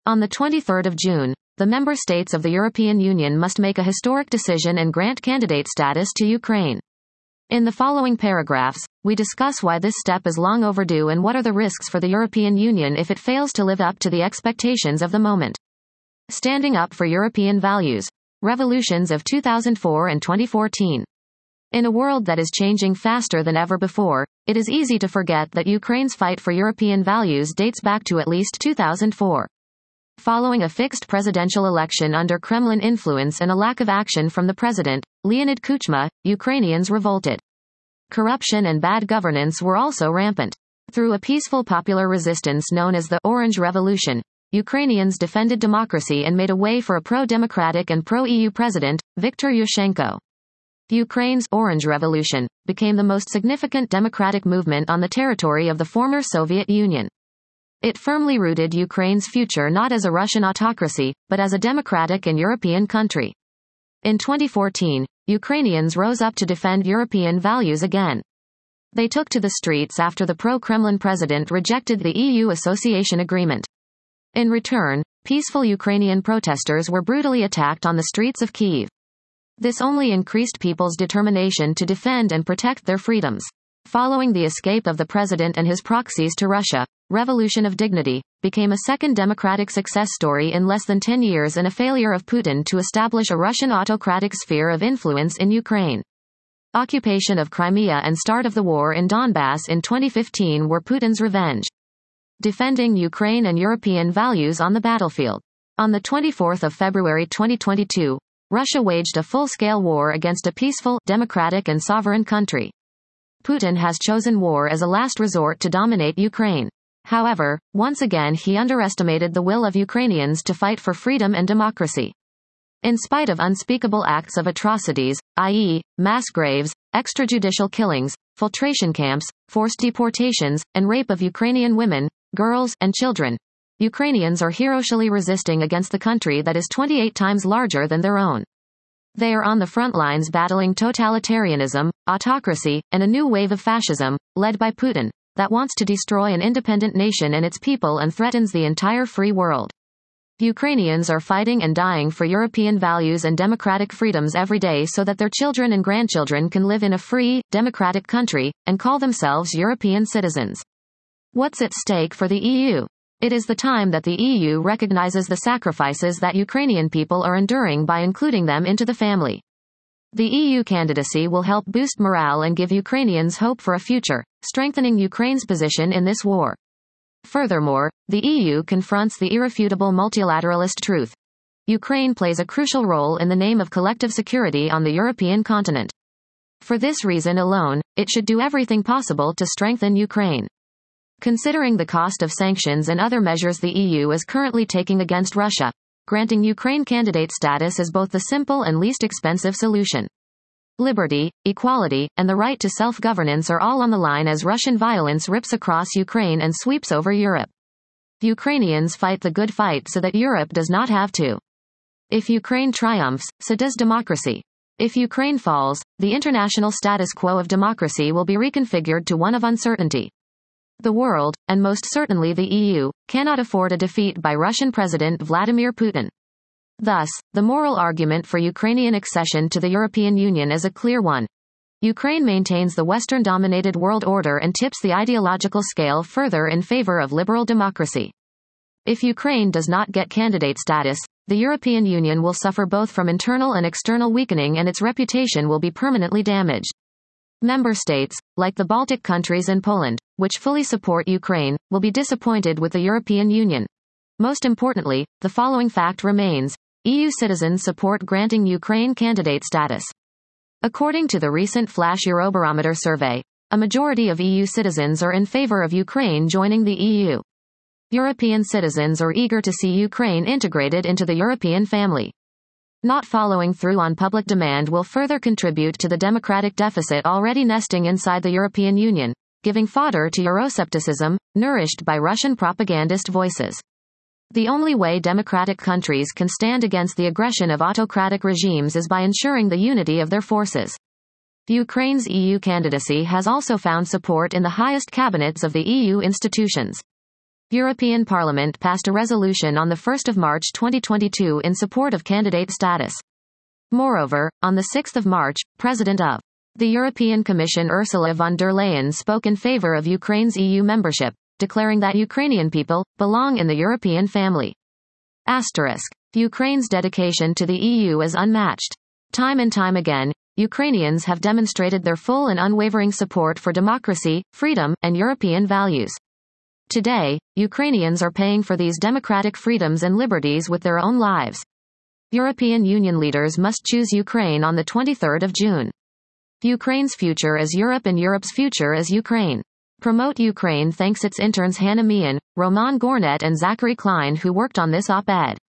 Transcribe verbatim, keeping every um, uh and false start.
On the twenty-third of June, the member states of the European Union must make a historic decision and grant candidate status to Ukraine. In the following paragraphs, we discuss why this step is long overdue and what are the risks for the European Union if it fails to live up to the expectations of the moment. Standing up for European values. Revolutions of two thousand four and twenty fourteen. In a world that is changing faster than ever before, it is easy to forget that Ukraine's fight for European values dates back to at least two thousand four. Following a fixed presidential election under Kremlin influence and a lack of action from the president, Leonid Kuchma, Ukrainians revolted. Corruption and bad governance were also rampant. Through a peaceful popular resistance known as the Orange Revolution, Ukrainians defended democracy and made a way for a pro-democratic and pro-E U president, Viktor Yushchenko. Ukraine's Orange Revolution became the most significant democratic movement on the territory of the former Soviet Union. It firmly rooted Ukraine's future not as a Russian autocracy, but as a democratic and European country. In twenty fourteen, Ukrainians rose up to defend European values again. They took to the streets after the pro-Kremlin president rejected the E U association agreement. In return, peaceful Ukrainian protesters were brutally attacked on the streets of Kyiv. This only increased people's determination to defend and protect their freedoms. Following the escape of the president and his proxies to Russia, Revolution of Dignity became a second democratic success story in less than ten years and a failure of Putin to establish a Russian autocratic sphere of influence in Ukraine. Occupation of Crimea and start of the war in Donbass in twenty fifteen were Putin's revenge. Defending Ukraine and European values on the battlefield. On the twenty-fourth of February twenty twenty-two, Russia waged a full-scale war against a peaceful, democratic and sovereign country. Putin has chosen war as a last resort to dominate Ukraine. However, once again he underestimated the will of Ukrainians to fight for freedom and democracy. In spite of unspeakable acts of atrocities, that is, mass graves, extrajudicial killings, filtration camps, forced deportations, and rape of Ukrainian women, girls, and children, Ukrainians are heroically resisting against the country that is twenty-eight times larger than their own. They are on the front lines battling totalitarianism, autocracy, and a new wave of fascism, led by Putin, that wants to destroy an independent nation and its people and threatens the entire free world. Ukrainians are fighting and dying for European values and democratic freedoms every day so that their children and grandchildren can live in a free, democratic country, and call themselves European citizens. What's at stake for the E U? It is the time that the E U recognizes the sacrifices that Ukrainian people are enduring by including them into the family. The E U candidacy will help boost morale and give Ukrainians hope for a future, strengthening Ukraine's position in this war. Furthermore, the E U confronts the irrefutable multilateralist truth. Ukraine plays a crucial role in the name of collective security on the European continent. For this reason alone, it should do everything possible to strengthen Ukraine. Considering the cost of sanctions and other measures the E U is currently taking against Russia, granting Ukraine candidate status is both the simple and least expensive solution. Liberty, equality, and the right to self-governance are all on the line as Russian violence rips across Ukraine and sweeps over Europe. Ukrainians fight the good fight so that Europe does not have to. If Ukraine triumphs, so does democracy. If Ukraine falls, the international status quo of democracy will be reconfigured to one of uncertainty. The world, and most certainly the E U, cannot afford a defeat by Russian President Vladimir Putin. Thus, the moral argument for Ukrainian accession to the European Union is a clear one. Ukraine maintains the Western-dominated world order and tips the ideological scale further in favor of liberal democracy. If Ukraine does not get candidate status, the European Union will suffer both from internal and external weakening and its reputation will be permanently damaged. Member states, like the Baltic countries and Poland, which fully support Ukraine, will be disappointed with the European Union. Most importantly, the following fact remains: E U citizens support granting Ukraine candidate status. According to the recent Flash Eurobarometer survey, a majority of E U citizens are in favor of Ukraine joining the E U. European citizens are eager to see Ukraine integrated into the European family. Not following through on public demand will further contribute to the democratic deficit already nesting inside the European Union, giving fodder to Euroscepticism, nourished by Russian propagandist voices. The only way democratic countries can stand against the aggression of autocratic regimes is by ensuring the unity of their forces. Ukraine's E U candidacy has also found support in the highest cabinets of the E U institutions. European Parliament passed a resolution on the first of March twenty twenty-two in support of candidate status. Moreover, on the sixth of March, President of the European Commission Ursula von der Leyen spoke in favor of Ukraine's E U membership, declaring that Ukrainian people belong in the European family. Asterisk. Ukraine's dedication to the E U is unmatched. Time and time again, Ukrainians have demonstrated their full and unwavering support for democracy, freedom, and European values. Today, Ukrainians are paying for these democratic freedoms and liberties with their own lives. European Union leaders must choose Ukraine on the twenty-third of June. Ukraine's future is Europe and Europe's future is Ukraine. Promote Ukraine thanks its interns Hannah Meehan, Roman Gornet and Zachary Klein who worked on this op-ed.